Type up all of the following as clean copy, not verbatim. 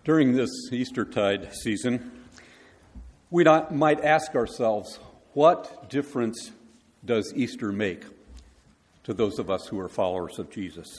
During this Eastertide season, we might ask ourselves, what difference does Easter make to those of us who are followers of Jesus?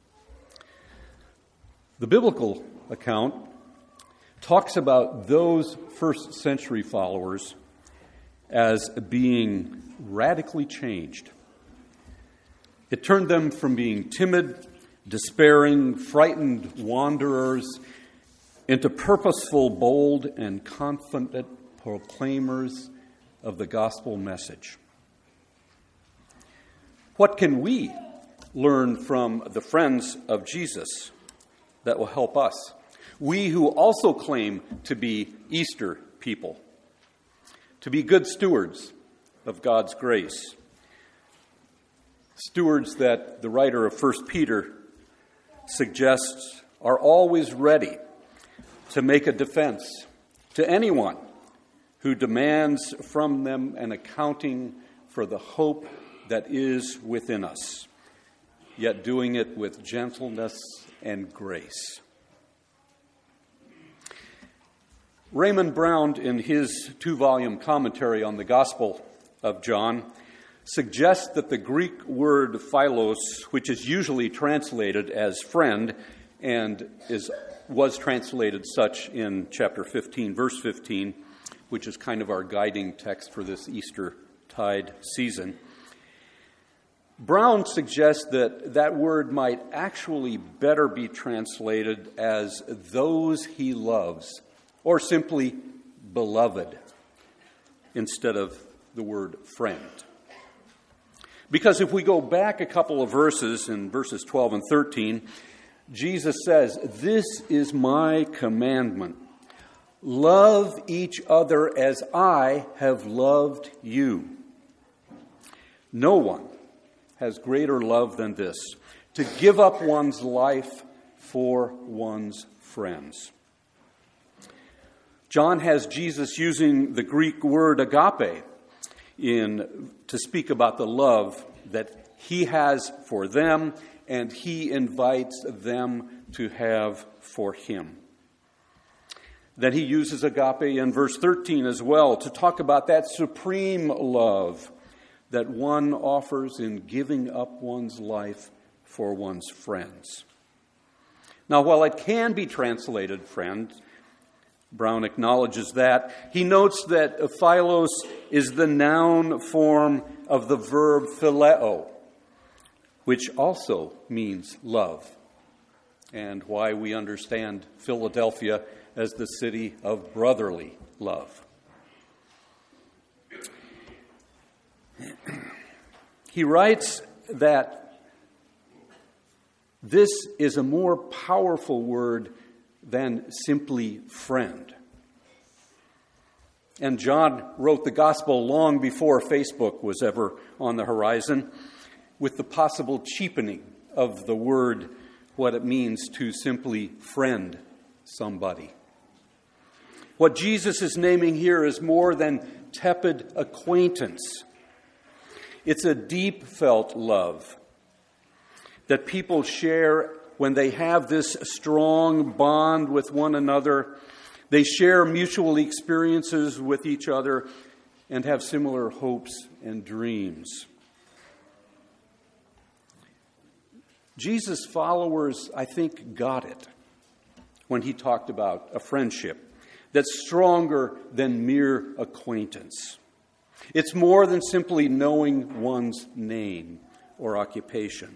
The biblical account talks about those first century followers as being radically changed. It turned them from being timid, despairing, frightened wanderers into purposeful, bold, and confident proclaimers of the gospel message. What can we learn from the friends of Jesus that will help us? We who also claim to be Easter people, to be good stewards of God's grace. Stewards that the writer of 1 Peter suggests are always ready to make a defense to anyone who demands from them an accounting for the hope that is within us, yet doing it with gentleness and grace. Raymond Brown, in his 2-volume commentary on the Gospel of John, suggests that the Greek word philos, which is usually translated as friend and was translated such in chapter 15, verse 15, which is kind of our guiding text for this Eastertide season. Brown suggests that that word might actually better be translated as those he loves, or simply beloved, instead of the word friend. Because if we go back a couple of verses, in verses 12 and 13, Jesus says, "This is my commandment. Love each other as I have loved you. No one has greater love than this, to give up one's life for one's friends." John has Jesus using the Greek word agape to speak about the love that he has for them and he invites them to have for him. Then he uses agape in verse 13 as well to talk about that supreme love that one offers in giving up one's life for one's friends. Now, while it can be translated friend, Brown acknowledges that. He notes that philos is the noun form of the verb phileo, which also means love, and why we understand Philadelphia as the city of brotherly love. He writes that this is a more powerful word than simply friend. And John wrote the gospel long before Facebook was ever on the horizon, with the possible cheapening of the word, what it means to simply friend somebody. What Jesus is naming here is more than tepid acquaintance. It's a deep felt love that people share when they have this strong bond with one another. They share mutual experiences with each other and have similar hopes and dreams. Jesus' followers, I think, got it when he talked about a friendship that's stronger than mere acquaintance. It's more than simply knowing one's name or occupation.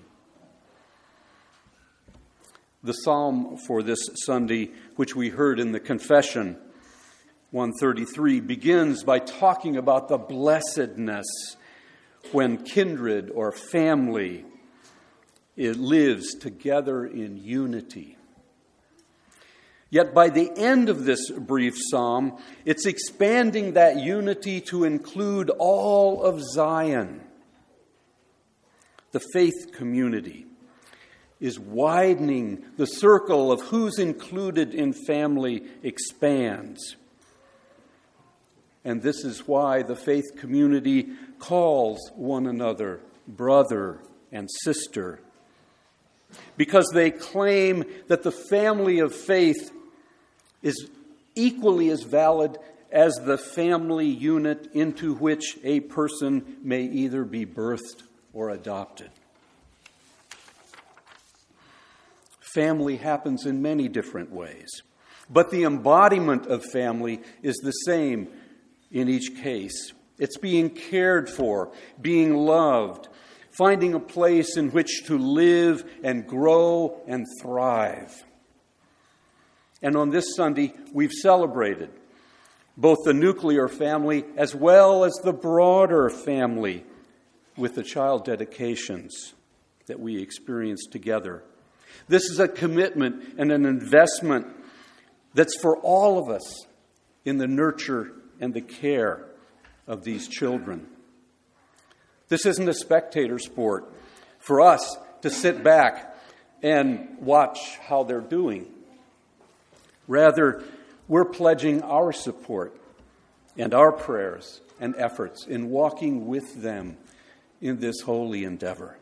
The psalm for this Sunday, which we heard in the confession, 133, begins by talking about the blessedness when kindred or family it lives together in unity. Yet by the end of this brief psalm, it's expanding that unity to include all of Zion. The faith community is widening. The circle of who's included in family expands. And this is why the faith community calls one another brother and sister. Because they claim that the family of faith is equally as valid as the family unit into which a person may either be birthed or adopted. Family happens in many different ways, but the embodiment of family is the same in each case. It's being cared for, being loved, finding a place in which to live and grow and thrive. And on this Sunday, we've celebrated both the nuclear family as well as the broader family with the child dedications that we experienced together. This is a commitment and an investment that's for all of us in the nurture and the care of these children. This isn't a spectator sport for us to sit back and watch how they're doing. Rather, we're pledging our support and our prayers and efforts in walking with them in this holy endeavor.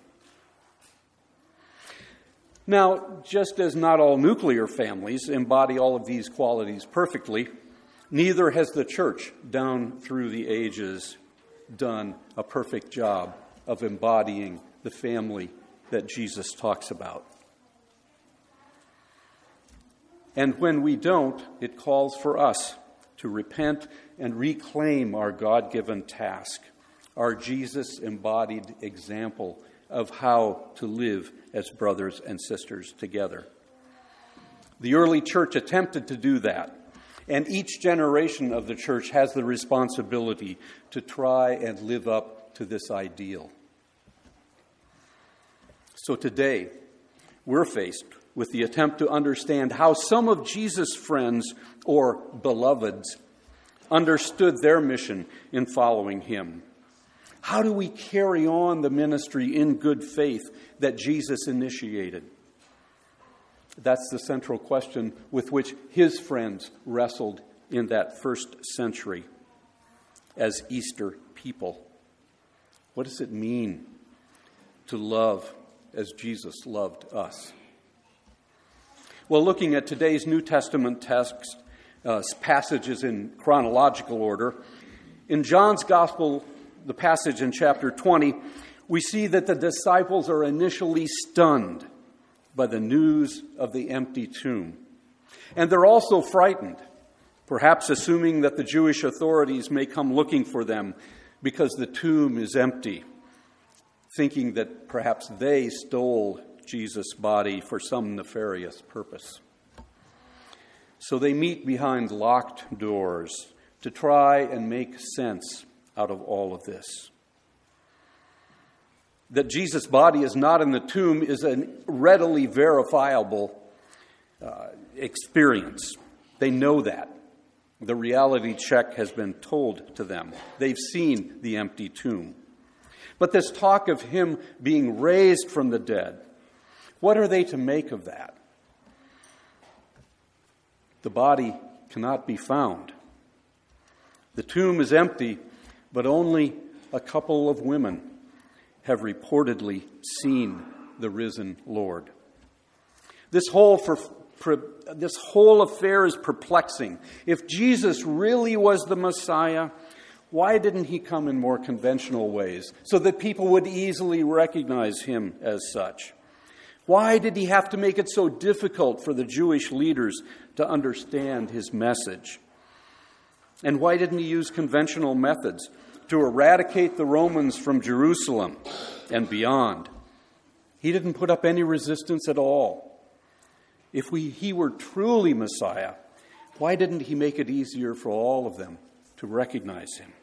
Now, just as not all nuclear families embody all of these qualities perfectly, neither has the church down through the ages done a perfect job of embodying the family that Jesus talks about. And when we don't, it calls for us to repent and reclaim our God-given task, our Jesus-embodied example of how to live as brothers and sisters together. The early church attempted to do that, and each generation of the church has the responsibility to try and live up to this ideal. So today, we're faced with the attempt to understand how some of Jesus' friends or beloveds understood their mission in following him. How do we carry on the ministry in good faith that Jesus initiated? That's the central question with which his friends wrestled in that first century as Easter people. What does it mean to love as Jesus loved us? Well, looking at today's New Testament text, passages in chronological order, in John's Gospel, the passage in chapter 20, we see that the disciples are initially stunned by the news of the empty tomb. And they're also frightened, perhaps assuming that the Jewish authorities may come looking for them because the tomb is empty, thinking that perhaps they stole Jesus' body for some nefarious purpose. So they meet behind locked doors to try and make sense out of all of this. That Jesus' body is not in the tomb is a readily verifiable experience. They know that. The reality check has been told to them. They've seen the empty tomb. But this talk of him being raised from the dead, what are they to make of that? The body cannot be found. The tomb is empty, but only a couple of women have reportedly seen the risen Lord. This whole affair is perplexing. If Jesus really was the Messiah, why didn't he come in more conventional ways so that people would easily recognize him as such? Why did he have to make it so difficult for the Jewish leaders to understand his message? And why didn't he use conventional methods to eradicate the Romans from Jerusalem and beyond? He didn't put up any resistance at all. If he were truly Messiah, why didn't he make it easier for all of them to recognize him?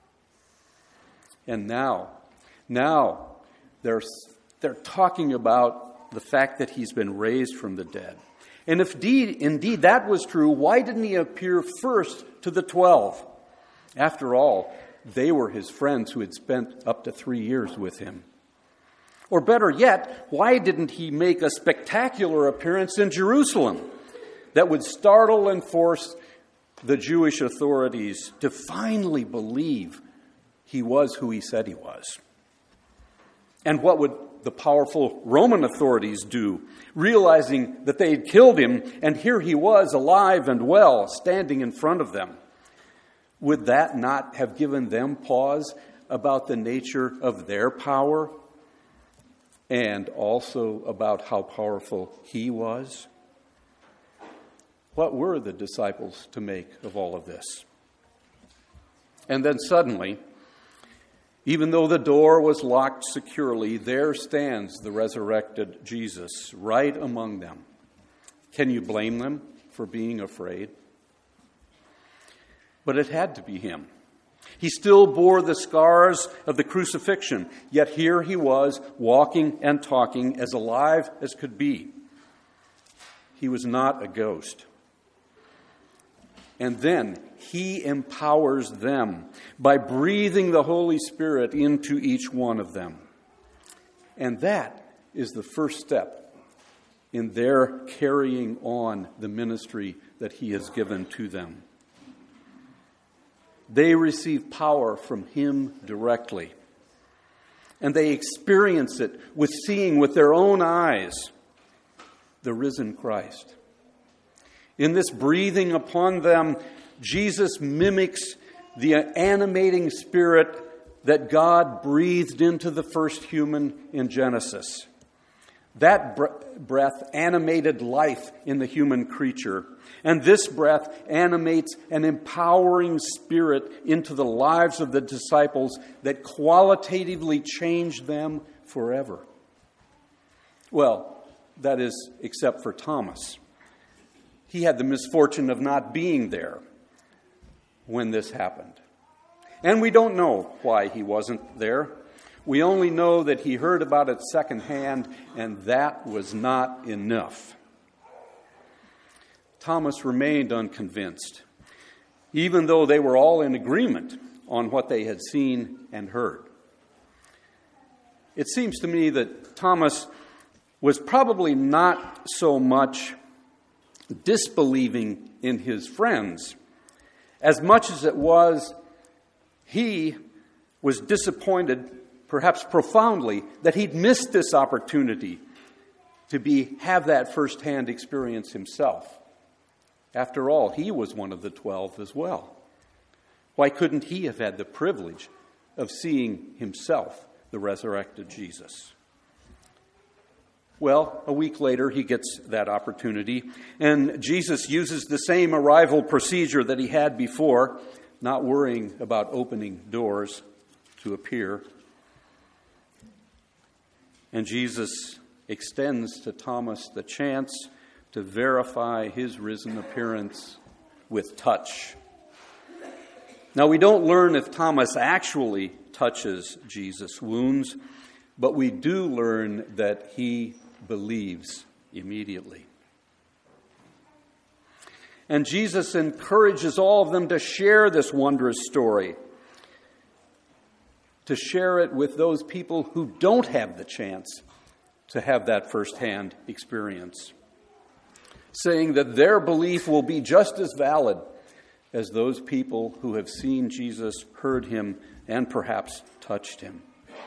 And now they're talking about the fact that he's been raised from the dead. And if indeed that was true, why didn't he appear first to the 12? After all, they were his friends who had spent up to 3 years with him. Or better yet, why didn't he make a spectacular appearance in Jerusalem that would startle and force the Jewish authorities to finally believe he was who he said he was? And what would the powerful Roman authorities do, realizing that they had killed him, and here he was, alive and well, standing in front of them. Would that not have given them pause about the nature of their power and also about how powerful he was? What were the disciples to make of all of this? And then suddenly, even though the door was locked securely, there stands the resurrected Jesus right among them. Can you blame them for being afraid? But it had to be him. He still bore the scars of the crucifixion, yet here he was, walking and talking, as alive as could be. He was not a ghost. And then he empowers them by breathing the Holy Spirit into each one of them. And that is the first step in their carrying on the ministry that he has given to them. They receive power from him directly. And they experience it with seeing with their own eyes the risen Christ. In this breathing upon them, Jesus mimics the animating spirit that God breathed into the first human in Genesis. That breath animated life in the human creature. And this breath animates an empowering spirit into the lives of the disciples that qualitatively changed them forever. Well, that is, except for Thomas. He had the misfortune of not being there when this happened. And we don't know why he wasn't there. We only know that he heard about it secondhand, and that was not enough. Thomas remained unconvinced, even though they were all in agreement on what they had seen and heard. It seems to me that Thomas was probably not so much disbelieving in his friends, as much as it was he was disappointed, perhaps profoundly, that he'd missed this opportunity to have that firsthand experience himself. After all, he was one of the 12 as well. Why couldn't he have had the privilege of seeing himself, the resurrected Jesus? Well, a week later, he gets that opportunity, and Jesus uses the same arrival procedure that he had before, not worrying about opening doors to appear. And Jesus extends to Thomas the chance to verify his risen appearance with touch. Now, we don't learn if Thomas actually touches Jesus' wounds, but we do learn that he believes immediately. And Jesus encourages all of them to share this wondrous story, to share it with those people who don't have the chance to have that firsthand experience, saying that their belief will be just as valid as those people who have seen Jesus, heard him, and perhaps touched him.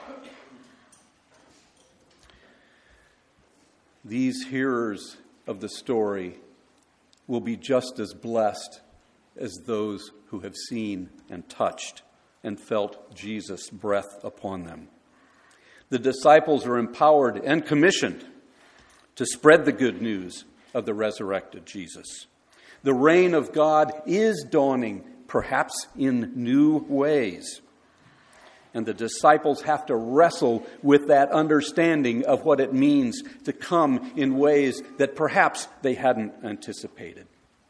These hearers of the story will be just as blessed as those who have seen and touched and felt Jesus' breath upon them. The disciples are empowered and commissioned to spread the good news of the resurrected Jesus. The reign of God is dawning, perhaps in new ways. And the disciples have to wrestle with that understanding of what it means to come in ways that perhaps they hadn't anticipated.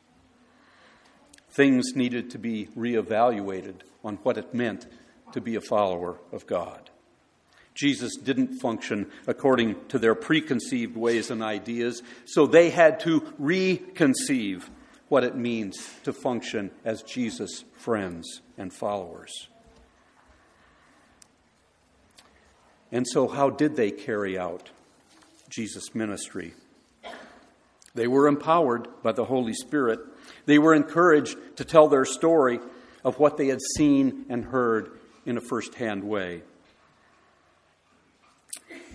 Things needed to be reevaluated on what it meant to be a follower of God. Jesus didn't function according to their preconceived ways and ideas, so they had to reconceive what it means to function as Jesus' friends and followers. And so how did they carry out Jesus' ministry? They were empowered by the Holy Spirit. They were encouraged to tell their story of what they had seen and heard in a first-hand way.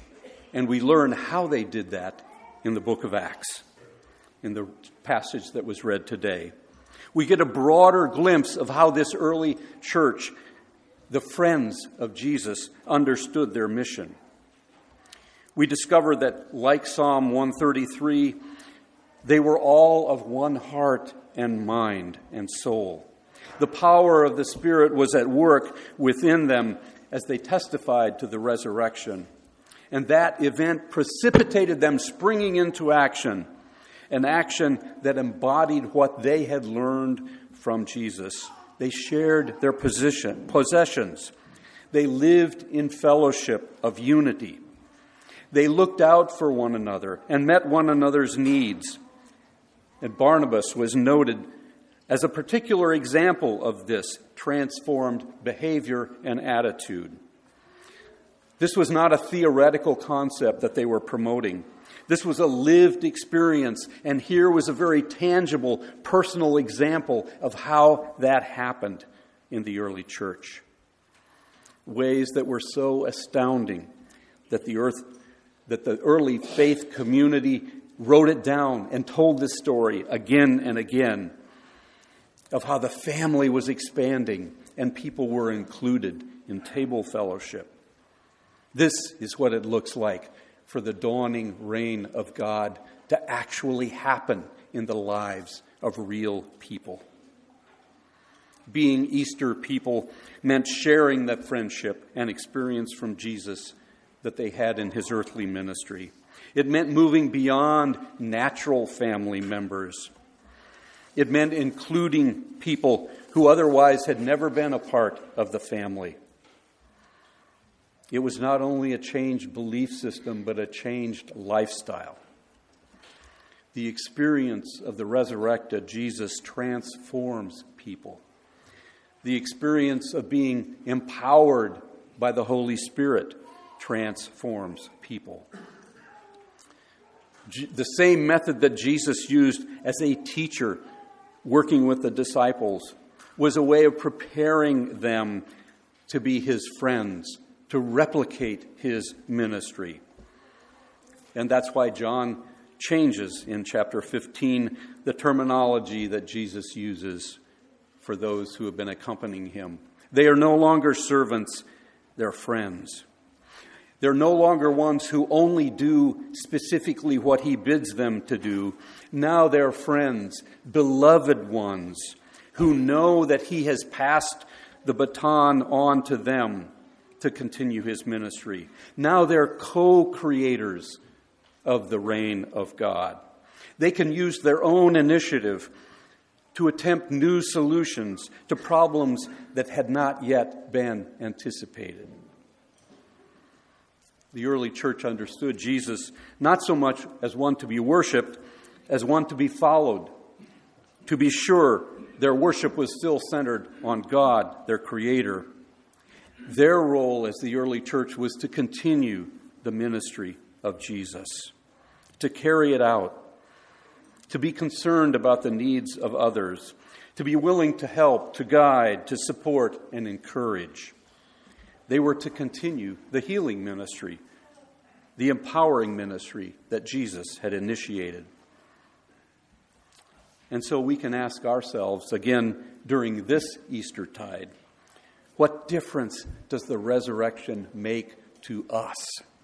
And we learn how they did that in the book of Acts, in the passage that was read today. We get a broader glimpse of how this early church, the friends of Jesus, understood their mission. We discover that, like Psalm 133, they were all of one heart and mind and soul. The power of the Spirit was at work within them as they testified to the resurrection. And that event precipitated them springing into action, an action that embodied what they had learned from Jesus. They shared their possessions. They lived in fellowship of unity. They looked out for one another and met one another's needs. And Barnabas was noted as a particular example of this transformed behavior and attitude. This was not a theoretical concept that they were promoting. This was a lived experience, and here was a very tangible, personal example of how that happened in the early church. Ways that were so astounding that the early faith community wrote it down and told this story again and again of how the family was expanding and people were included in table fellowship. This is what it looks like for the dawning reign of God to actually happen in the lives of real people. Being Easter people meant sharing that friendship and experience from Jesus that they had in his earthly ministry. It meant moving beyond natural family members. It meant including people who otherwise had never been a part of the family. It was not only a changed belief system, but a changed lifestyle. The experience of the resurrected Jesus transforms people. The experience of being empowered by the Holy Spirit transforms people. The same method that Jesus used as a teacher working with the disciples was a way of preparing them to be his friends, to replicate his ministry. And that's why John changes in chapter 15 the terminology that Jesus uses for those who have been accompanying him. They are no longer servants, they're friends. They're no longer ones who only do specifically what he bids them to do. Now they're friends, beloved ones, who know that he has passed the baton on to them to continue his ministry. Now they're co-creators of the reign of God. They can use their own initiative to attempt new solutions to problems that had not yet been anticipated. The early church understood Jesus not so much as one to be worshipped, as one to be followed. To be sure, their worship was still centered on God, their Creator. Their role as the early church was to continue the ministry of Jesus, to carry it out, to be concerned about the needs of others, to be willing to help, to guide, to support, and encourage. They were to continue the healing ministry, the empowering ministry that Jesus had initiated. And so we can ask ourselves again during this Eastertide, what difference does the resurrection make to us?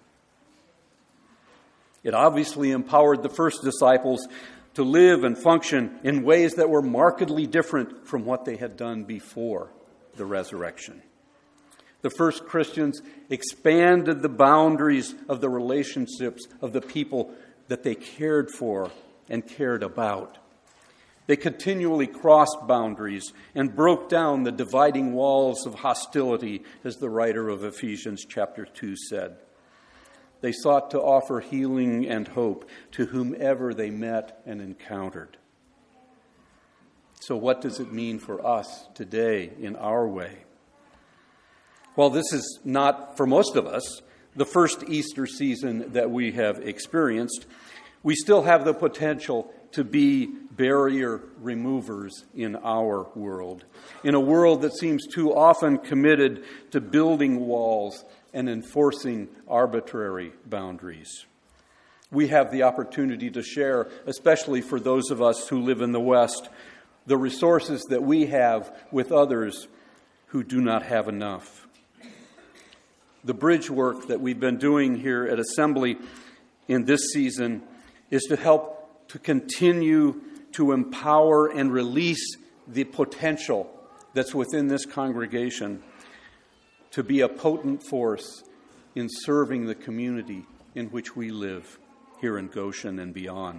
It obviously empowered the first disciples to live and function in ways that were markedly different from what they had done before the resurrection. The first Christians expanded the boundaries of the relationships of the people that they cared for and cared about. They continually crossed boundaries and broke down the dividing walls of hostility, as the writer of Ephesians chapter 2 said. They sought to offer healing and hope to whomever they met and encountered. So what does it mean for us today in our way? Well, this is not, for most of us, the first Easter season that we have experienced. We still have the potential to be barrier removers in our world, in a world that seems too often committed to building walls and enforcing arbitrary boundaries. We have the opportunity to share, especially for those of us who live in the West, the resources that we have with others who do not have enough. The bridge work that we've been doing here at Assembly in this season is to help to continue to empower and release the potential that's within this congregation to be a potent force in serving the community in which we live here in Goshen and beyond.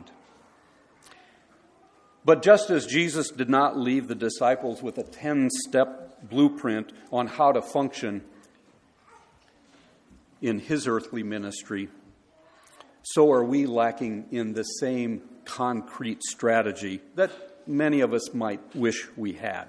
But just as Jesus did not leave the disciples with a 10-step blueprint on how to function in his earthly ministry, so are we lacking in the same concrete strategy that many of us might wish we had.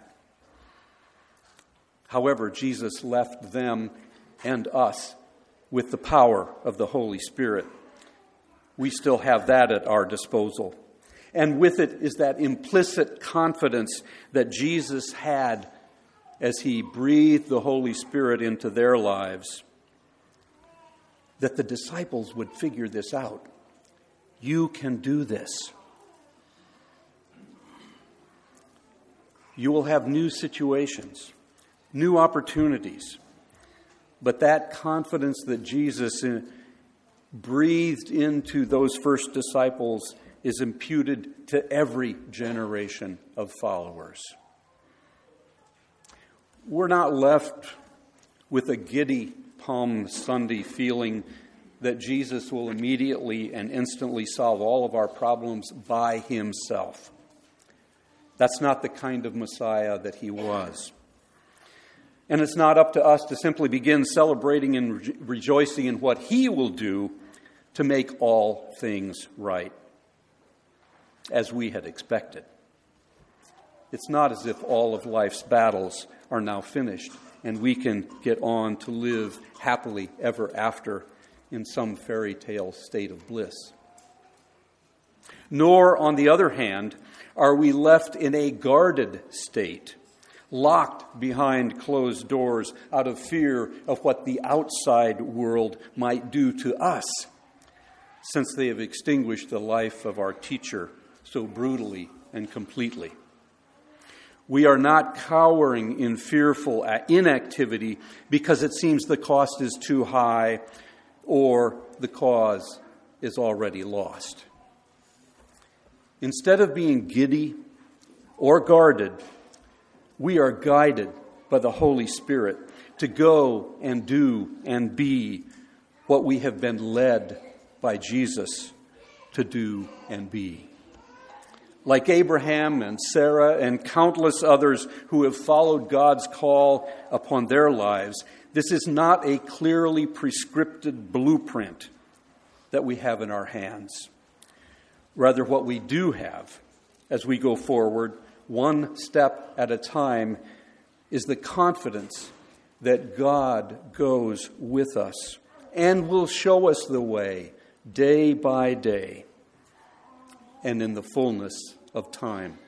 However, Jesus left them and us with the power of the Holy Spirit. We still have that at our disposal. And with it is that implicit confidence that Jesus had as he breathed the Holy Spirit into their lives, that the disciples would figure this out. You can do this. You will have new situations, new opportunities, but that confidence that Jesus breathed into those first disciples is imputed to every generation of followers. We're not left with a giddy Palm Sunday feeling that Jesus will immediately and instantly solve all of our problems by himself. That's not the kind of Messiah that he was. And it's not up to us to simply begin celebrating and rejoicing in what he will do to make all things right, as we had expected. It's not as if all of life's battles are now finished and we can get on to live happily ever after in some fairy tale state of bliss. Nor, on the other hand, are we left in a guarded state, locked behind closed doors out of fear of what the outside world might do to us, since they have extinguished the life of our teacher so brutally and completely. We are not cowering in fearful inactivity because it seems the cost is too high or the cause is already lost. Instead of being giddy or guarded, we are guided by the Holy Spirit to go and do and be what we have been led by Jesus to do and be. Like Abraham and Sarah and countless others who have followed God's call upon their lives, this is not a clearly prescripted blueprint that we have in our hands. Rather, what we do have as we go forward, one step at a time, is the confidence that God goes with us and will show us the way day by day and in the fullness of time.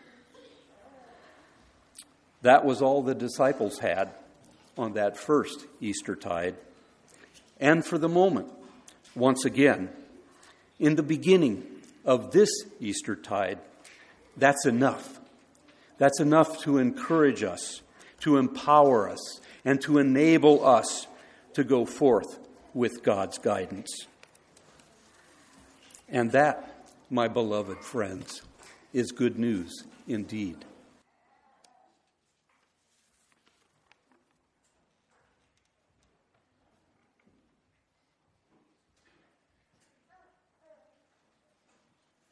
That was all the disciples had on that first Eastertide. And for the moment, once again, in the beginning of this Eastertide, that's enough. That's enough to encourage us, to empower us, and to enable us to go forth with God's guidance. And that, my beloved friends, is good news indeed.